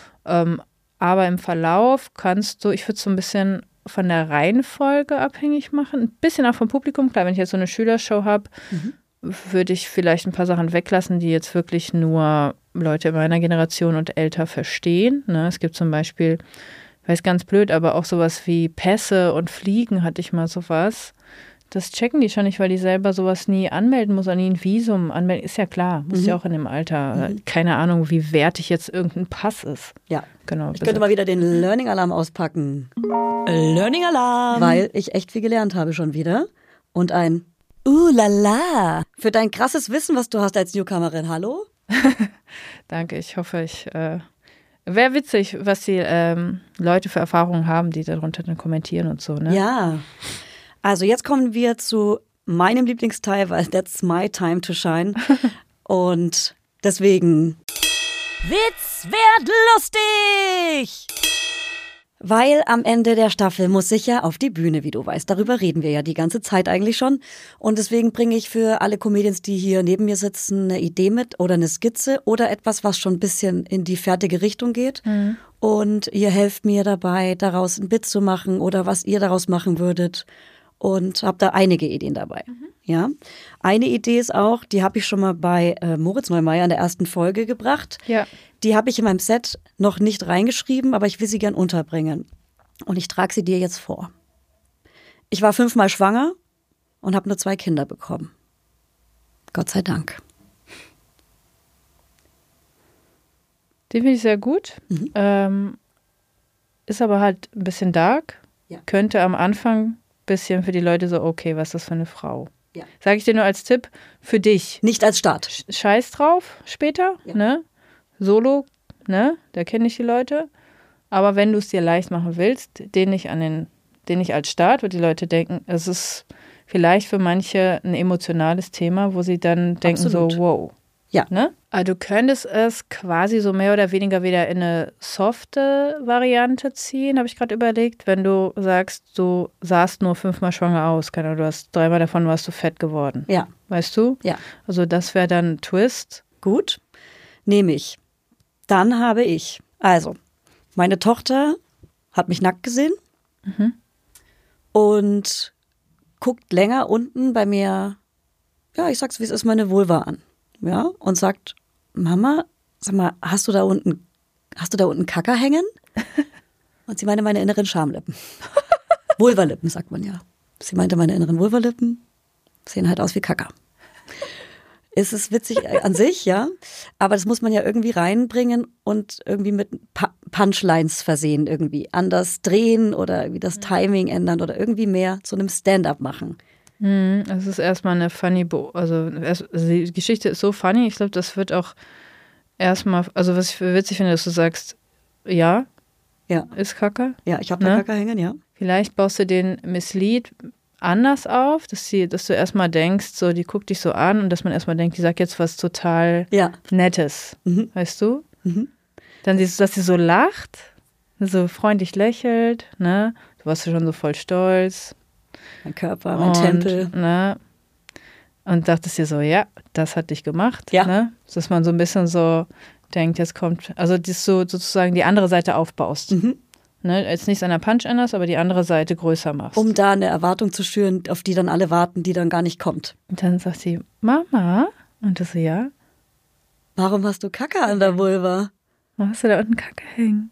Aber im Verlauf kannst du, ich würde es so ein bisschen von der Reihenfolge abhängig machen, ein bisschen auch vom Publikum. Klar, wenn ich jetzt so eine Schülershow habe, würde ich vielleicht ein paar Sachen weglassen, die jetzt wirklich nur Leute meiner Generation und älter verstehen. Ne? Es gibt zum Beispiel, ich weiß ganz blöd, aber auch sowas wie Pässe und Fliegen hatte ich mal sowas. Das checken die schon nicht, weil die selber sowas nie anmelden muss, nie ein Visum anmelden. Ist ja klar, muss ja auch in dem Alter. Keine Ahnung, wie wertig jetzt irgendein Pass ist. Ja, genau. Ich könnte mal wieder den Learning-Alarm auspacken. Learning-Alarm! Weil ich echt viel gelernt habe schon wieder. Und ein lala. Für dein krasses Wissen, was du hast als Newcomerin. Hallo? Danke, ich hoffe, wäre witzig, was die Leute für Erfahrungen haben, die darunter dann kommentieren und so, ne? Ja. Also jetzt kommen wir zu meinem Lieblingsteil, weil that's my time to shine. Und deswegen Witz wird lustig! Weil am Ende der Staffel muss ich ja auf die Bühne, wie du weißt. Darüber reden wir ja die ganze Zeit eigentlich schon. Und deswegen bringe ich für alle Comedians, die hier neben mir sitzen, eine Idee mit oder eine Skizze oder etwas, was schon ein bisschen in die fertige Richtung geht. Und ihr helft mir dabei, daraus ein Bit zu machen oder was ihr daraus machen würdet. Und habe da einige Ideen dabei. Ja. Eine Idee ist auch, die habe ich schon mal bei Moritz Neumeier in der ersten Folge gebracht. Ja. Die habe ich in meinem Set noch nicht reingeschrieben, aber ich will sie gern unterbringen. Und ich trage sie dir jetzt vor. Ich war 5-mal schwanger und habe nur 2 Kinder bekommen. Gott sei Dank. Den finde ich sehr gut. Ist aber halt ein bisschen dark. Ja. Könnte am Anfang bisschen für die Leute so, okay, was ist das für eine Frau? Ja. Sage ich dir nur als Tipp, für dich. Nicht als Start. Scheiß drauf später, ne? Solo, ne? Da kenne ich die Leute. Aber wenn du es dir leicht machen willst, den nicht als Start, wo die Leute denken, es ist vielleicht für manche ein emotionales Thema, wo sie dann denken so, wow. Ja. Ne? Also du könntest es quasi so mehr oder weniger wieder in eine softe Variante ziehen, habe ich gerade überlegt. Wenn du sagst, du sahst nur 5-mal schwanger aus, keine Ahnung, du hast 3-mal davon warst du fett geworden. Ja. Weißt du? Ja. Also das wäre dann ein Twist. Gut, nehme ich. Dann habe ich, also, meine Tochter hat mich nackt gesehen und guckt länger unten bei mir, ja, ich sag's wie es ist, meine Vulva an. Ja, und sagt, Mama, sag mal, hast du da unten Kacker hängen? Und sie meinte meine inneren Schamlippen. Vulvalippen, sagt man ja. Sie meinte meine inneren Vulvalippen sehen halt aus wie Kacker. Es ist witzig an sich, ja, aber das muss man ja irgendwie reinbringen und irgendwie mit Punchlines versehen, irgendwie anders drehen oder irgendwie das Timing ändern oder irgendwie mehr zu einem Stand-up machen. Es ist erstmal eine funny, also die Geschichte ist so funny, ich glaube, das wird auch erstmal, also was ich witzig finde, dass du sagst, ja, ist Kacke. Ja, ich habe da Kacke hängen, ja. Vielleicht baust du den Mislead anders auf, dass du erstmal denkst, so, die guckt dich so an und dass man erstmal denkt, die sagt jetzt was total Nettes, weißt du? Dann, dass sie so lacht, so freundlich lächelt, ne? Du warst schon so voll stolz. Mein Körper, mein Tempel. Ne? Und dachtest dir so, ja, das hat dich gemacht. Ja. Ne? Dass man so ein bisschen so denkt, jetzt kommt, also das so sozusagen die andere Seite aufbaust. Ne? Jetzt nicht an der Punch änderst, aber die andere Seite größer machst. Um da eine Erwartung zu schüren, auf die dann alle warten, die dann gar nicht kommt. Und dann sagt sie, Mama. Und das so, ja. Warum hast du Kacke an der Vulva? Warum hast du da unten Kacke hängen?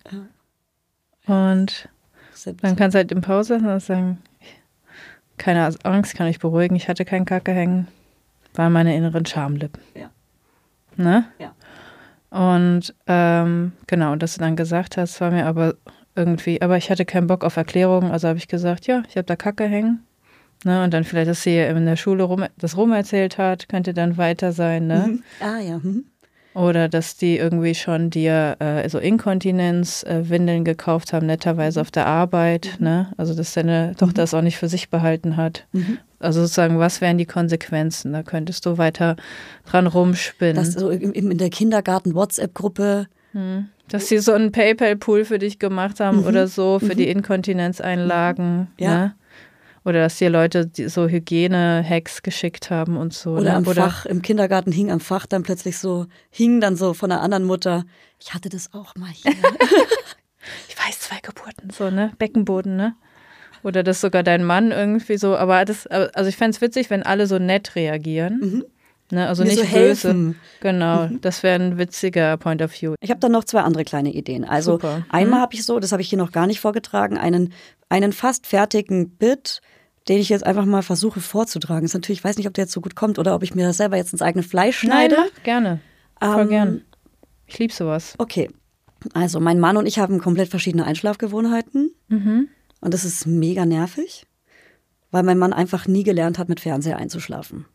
Und dann kannst du halt in Pause sagen, keine Angst, kann ich beruhigen, ich hatte keinen Kacke hängen, waren meine inneren Schamlippen. Ja. Ne? Ja. Und genau, dass du dann gesagt hast, war mir aber irgendwie, aber ich hatte keinen Bock auf Erklärungen, also habe ich gesagt, ja, ich habe da Kacke hängen. Ne? Und dann vielleicht, dass sie in der Schule das erzählt hat, könnte dann weiter sein. Ne? Ah ja. Oder dass die irgendwie schon dir so Inkontinenz-Windeln gekauft haben, netterweise auf der Arbeit. Ne? Also dass deine Tochter das auch nicht für sich behalten hat. Also sozusagen, was wären die Konsequenzen? Da könntest du weiter dran rumspinnen. Das so in der Kindergarten-WhatsApp-Gruppe. Dass sie so einen PayPal-Pool für dich gemacht haben oder so, für die Inkontinenzeinlagen. Ja. Ne? Oder dass dir Leute so Hygiene-Hacks geschickt haben und so. Oder am Fach, im Kindergarten hing am Fach dann plötzlich hing dann so von einer anderen Mutter, ich hatte das auch mal hier. Ich weiß, 2 Geburten, so, ne? Beckenboden, ne? Oder dass sogar dein Mann irgendwie so, aber also ich fände es witzig, wenn alle so nett reagieren. Ne? Also mir nicht so böse. Helfen. Genau, das wäre ein witziger Point of View. Ich habe dann noch 2 andere kleine Ideen. Also einmal habe ich das habe ich hier noch gar nicht vorgetragen, einen fast fertigen Bit, den ich jetzt einfach mal versuche vorzutragen. Ist natürlich, ich weiß nicht, ob der jetzt so gut kommt oder ob ich mir das selber jetzt ins eigene Fleisch schneide. Nein, mach gerne. Voll gern. Ich liebe sowas. Okay. Also mein Mann und ich haben komplett verschiedene Einschlafgewohnheiten. Und das ist mega nervig, weil mein Mann einfach nie gelernt hat, mit Fernseher einzuschlafen.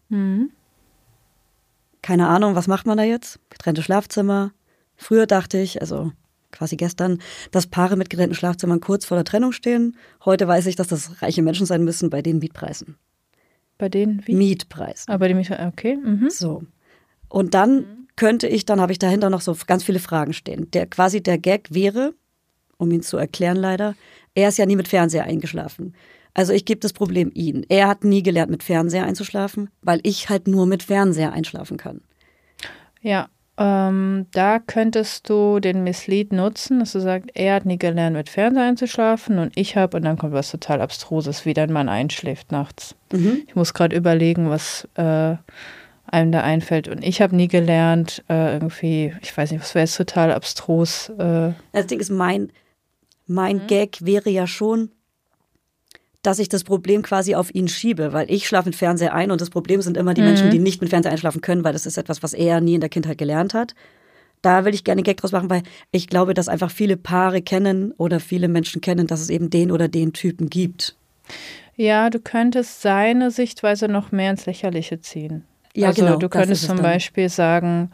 Keine Ahnung, was macht man da jetzt? Getrennte Schlafzimmer. Früher dachte ich, also quasi gestern, dass Paare mit getrennten Schlafzimmern kurz vor der Trennung stehen. Heute weiß ich, dass das reiche Menschen sein müssen bei den Mietpreisen. Bei denen wie? Mietpreisen. Aber die Mietpreise, okay. So. Und dann habe ich dahinter noch so ganz viele Fragen stehen. Der Gag wäre, um ihn zu erklären leider, er ist ja nie mit Fernseher eingeschlafen. Also ich gebe das Problem ihm. Er hat nie gelernt, mit Fernseher einzuschlafen, weil ich halt nur mit Fernseher einschlafen kann. Ja, da könntest du den Mislead nutzen, dass du sagst, er hat nie gelernt, mit Fernseher einzuschlafen und dann kommt was total Abstruses, wie dein Mann einschläft nachts. Ich muss gerade überlegen, was einem da einfällt. Und ich habe nie gelernt, irgendwie, ich weiß nicht, was wäre jetzt total abstrus. Das Ding ist, mein Gag wäre ja schon, dass ich das Problem quasi auf ihn schiebe, weil ich schlafe mit Fernseher ein und das Problem sind immer die Menschen, die nicht mit Fernseher einschlafen können, weil das ist etwas, was er nie in der Kindheit gelernt hat. Da will ich gerne einen Gag draus machen, weil ich glaube, dass einfach viele Paare kennen oder viele Menschen kennen, dass es eben den oder den Typen gibt. Ja, du könntest seine Sichtweise noch mehr ins Lächerliche ziehen. Ja, also genau. Du könntest zum Beispiel sagen,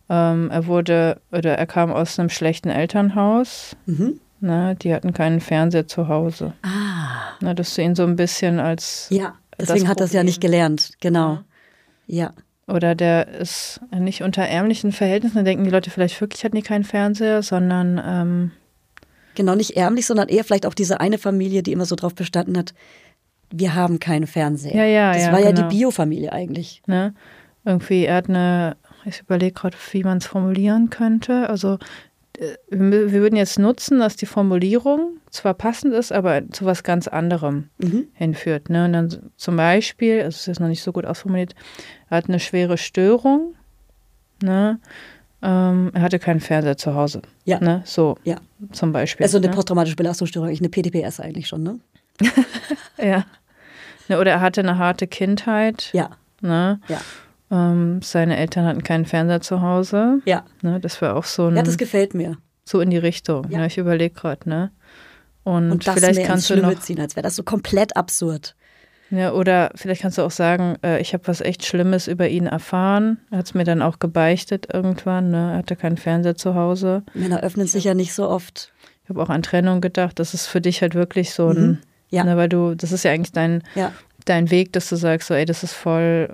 er kam aus einem schlechten Elternhaus. Na, die hatten keinen Fernseher zu Hause. Na, dass du ihn so ein bisschen als... Ja, deswegen hat er es ja nicht gelernt, genau. Ja. Oder der ist nicht unter ärmlichen Verhältnissen, da denken die Leute vielleicht wirklich, hatten die keinen Fernseher, sondern... Genau, nicht ärmlich, sondern eher vielleicht auch diese eine Familie, die immer so drauf bestanden hat, wir haben keinen Fernseher. Ja, das war ja die Biofamilie eigentlich. Ne? Irgendwie, ich überlege gerade, wie man es formulieren könnte, also wir würden jetzt nutzen, dass die Formulierung zwar passend ist, aber zu was ganz anderem hinführt. Ne? Und dann zum Beispiel, also es ist jetzt noch nicht so gut ausformuliert, er hat eine schwere Störung, ne? Er hatte keinen Fernseher zu Hause. Ja. Ne? So, ja. Zum Beispiel. Also eine posttraumatische Belastungsstörung, eigentlich eine PTBS eigentlich schon, ne? Ja. Ne, oder er hatte eine harte Kindheit. Ja. Ne? Ja. Seine Eltern hatten keinen Fernseher zu Hause. Ja. Ne? Das wäre auch so ein... Ja, das gefällt mir. So in die Richtung. Ja. Ne? Ich überlege gerade, ne? Und das vielleicht mehr kannst ins du noch ziehen, als wäre das so komplett absurd. Ja, oder vielleicht kannst du auch sagen, ich habe was echt Schlimmes über ihn erfahren. Er hat es mir dann auch gebeichtet irgendwann. Ne? Er hatte keinen Fernseher zu Hause. Männer öffnen sich ja nicht so oft. Ich habe auch an Trennung gedacht. Das ist für dich halt wirklich so ein, ne, weil das ist ja eigentlich dein Weg, dass du sagst, so, ey, das ist voll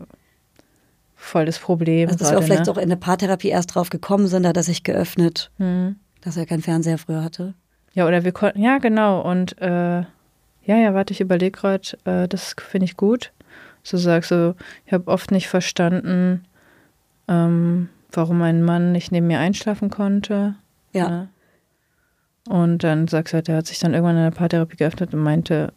das Problem. Also, dass wir auch vielleicht auch in der Paartherapie erst drauf gekommen sind, da hat er sich geöffnet, dass er keinen Fernseher früher hatte. Ja, oder wir konnten, ja, genau. Und warte, ich überlege gerade, das finde ich gut. Du sagst so, ich habe oft nicht verstanden, warum mein Mann nicht neben mir einschlafen konnte. Ja. Ne? Und dann sagst du halt, er hat sich dann irgendwann in der Paartherapie geöffnet und meinte,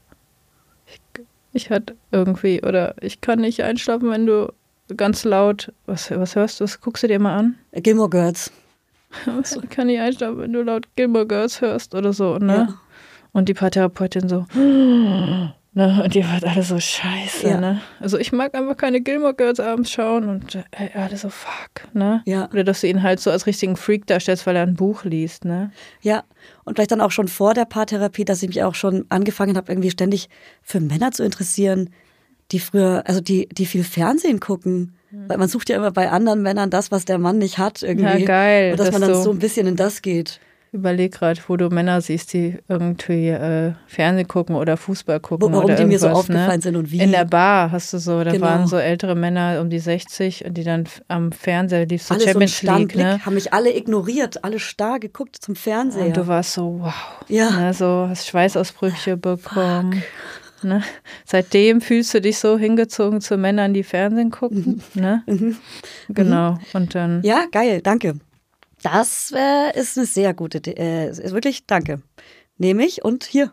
ich hatte irgendwie, oder ich kann nicht einschlafen, wenn du ganz laut, was hörst du, was guckst du dir mal an? Gilmore Girls. Ich kann nicht einschlafen, wenn du laut Gilmore Girls hörst oder so, ne? Ja. Und die Paartherapeutin so, ne? Und die wird alle so scheiße, ne? Also ich mag einfach keine Gilmore Girls abends schauen und alle so fuck, ne? Ja. Oder dass du ihn halt so als richtigen Freak darstellst, weil er ein Buch liest, ne? Ja, und vielleicht dann auch schon vor der Paartherapie, dass ich mich auch schon angefangen habe, irgendwie ständig für Männer zu interessieren, die früher, also die viel Fernsehen gucken. Weil man sucht ja immer bei anderen Männern das, was der Mann nicht hat irgendwie. Ja, geil. Und dass man dann so ein bisschen in das geht. Überleg gerade, wo du Männer siehst, die irgendwie Fernsehen gucken oder Fußball gucken. Warum oder die mir so ne? aufgefallen sind und wie. In der Bar hast du so, da genau. waren so ältere Männer um die 60 und die dann am Fernseher lief so alle Champions so einen League. Ne? Haben mich alle ignoriert, alle starr geguckt zum Fernseher. Und du warst so, wow. Ja. Ne, so hast Schweißausbrüche bekommen. Ne? Seitdem fühlst du dich so hingezogen zu Männern, die Fernsehen gucken. Ne? Genau. Und dann. Ja, geil, danke. Das ist eine sehr gute, ist wirklich, danke. Nehme ich und hier.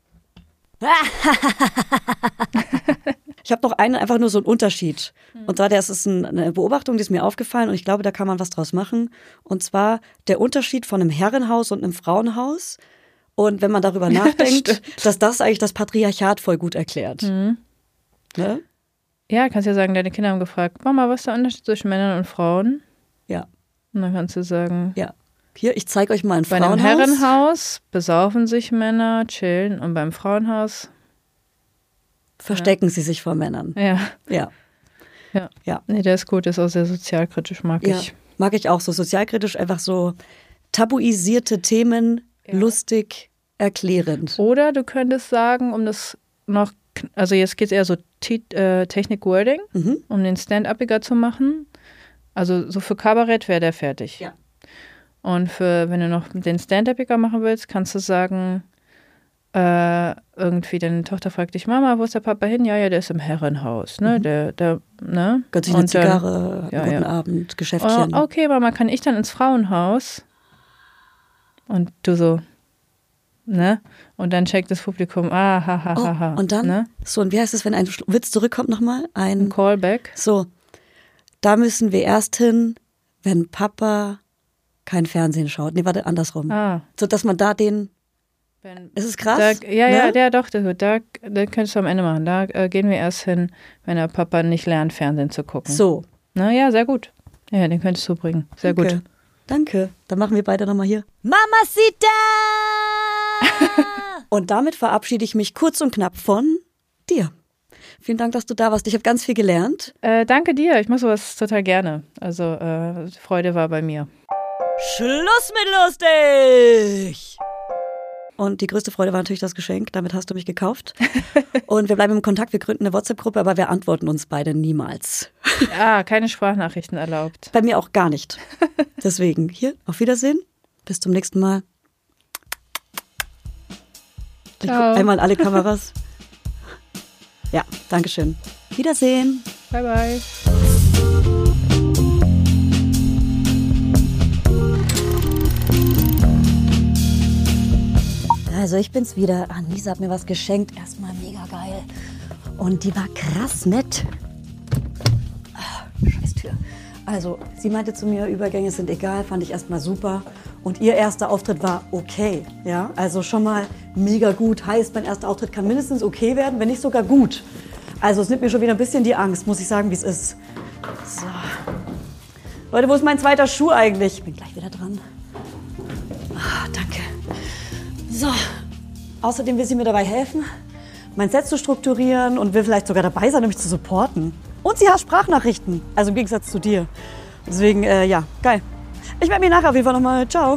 Ich habe noch einfach nur so einen Unterschied. Und zwar, das ist eine Beobachtung, die ist mir aufgefallen und ich glaube, da kann man was draus machen. Und zwar der Unterschied von einem Herrenhaus und einem Frauenhaus. Und wenn man darüber nachdenkt, dass das eigentlich das Patriarchat voll gut erklärt. Ne? Ja, kannst ja sagen, deine Kinder haben gefragt, Mama, was ist der Unterschied zwischen Männern und Frauen? Ja. Und dann kannst du sagen, ja. Hier, ich zeige euch mal ein Frauenhaus. Bei einem Herrenhaus besaufen sich Männer, chillen und beim Frauenhaus verstecken sie sich vor Männern. Ja. Nee, der ist gut, der ist auch sehr sozialkritisch, mag ich. Mag ich auch so sozialkritisch, einfach so tabuisierte Themen lustig erklärend. Oder du könntest sagen, um das noch, also jetzt geht es eher so Technik-Wording, um den Stand-Upiger zu machen. Also so für Kabarett wäre der fertig. Ja. Und wenn du noch den Stand-Upiger machen willst, kannst du sagen, irgendwie deine Tochter fragt dich, Mama, wo ist der Papa hin? Ja, der ist im Herrenhaus. Ne? Ne? Gott sich eine Zigarre, guten Abend, Geschäftchen. Oh, okay, Mama, kann ich dann ins Frauenhaus? Und du so, ne? Und dann checkt das Publikum, ha. Und dann, ne? So, und wie heißt es, wenn ein Witz zurückkommt nochmal? Ein Callback. So, da müssen wir erst hin, wenn Papa kein Fernsehen schaut. Nee, warte, andersrum. So, dass man da ist es krass? Doch, da könntest du am Ende machen. Da gehen wir erst hin, wenn der Papa nicht lernt, Fernsehen zu gucken. So. Na ja, sehr gut. Ja, den könntest du bringen. Sehr gut. Danke. Dann machen wir beide nochmal hier. Mamacita! Und damit verabschiede ich mich kurz und knapp von dir. Vielen Dank, dass du da warst. Ich habe ganz viel gelernt. Danke dir. Ich mache sowas total gerne. Also Freude war bei mir. Schluss mit lustig! Und die größte Freude war natürlich das Geschenk. Damit hast du mich gekauft. Und wir bleiben im Kontakt. Wir gründen eine WhatsApp-Gruppe, aber wir antworten uns beide niemals. Keine Sprachnachrichten erlaubt. Bei mir auch gar nicht. Deswegen, hier, auf Wiedersehen. Bis zum nächsten Mal. Ciao. Einmal alle Kameras. Ja, Dankeschön. Wiedersehen. Bye, bye. Also ich bin's wieder. Anissa hat mir was geschenkt. Erstmal mega geil. Und die war krass nett. Scheiß Tür. Also sie meinte zu mir, Übergänge sind egal, fand ich erstmal super. Und ihr erster Auftritt war okay. Ja? Also schon mal mega gut. Heißt, mein erster Auftritt kann mindestens okay werden, wenn nicht sogar gut. Also es nimmt mir schon wieder ein bisschen die Angst, muss ich sagen, wie es ist. So. Leute, wo ist mein zweiter Schuh eigentlich? Ich bin gleich wieder dran. Danke. So. Außerdem will sie mir dabei helfen, mein Set zu strukturieren und will vielleicht sogar dabei sein, um mich zu supporten. Und sie hat Sprachnachrichten, also im Gegensatz zu dir. Deswegen, ja, geil. Ich melde mich nachher auf jeden Fall nochmal. Ciao.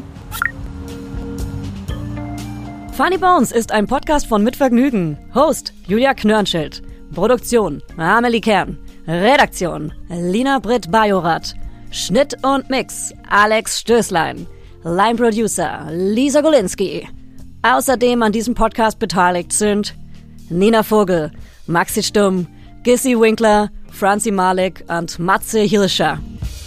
Funny Bones ist ein Podcast von Mitvergnügen. Host Julia Knörnschild. Produktion Amelie Kern. Redaktion Lina Britt Bajorath. Schnitt und Mix Alex Stößlein. Line Producer Lisa Golinski. Außerdem an diesem Podcast beteiligt sind Nina Vogel, Maxi Stumm, Gissi Winkler, Franzi Malik und Matze Hilscher.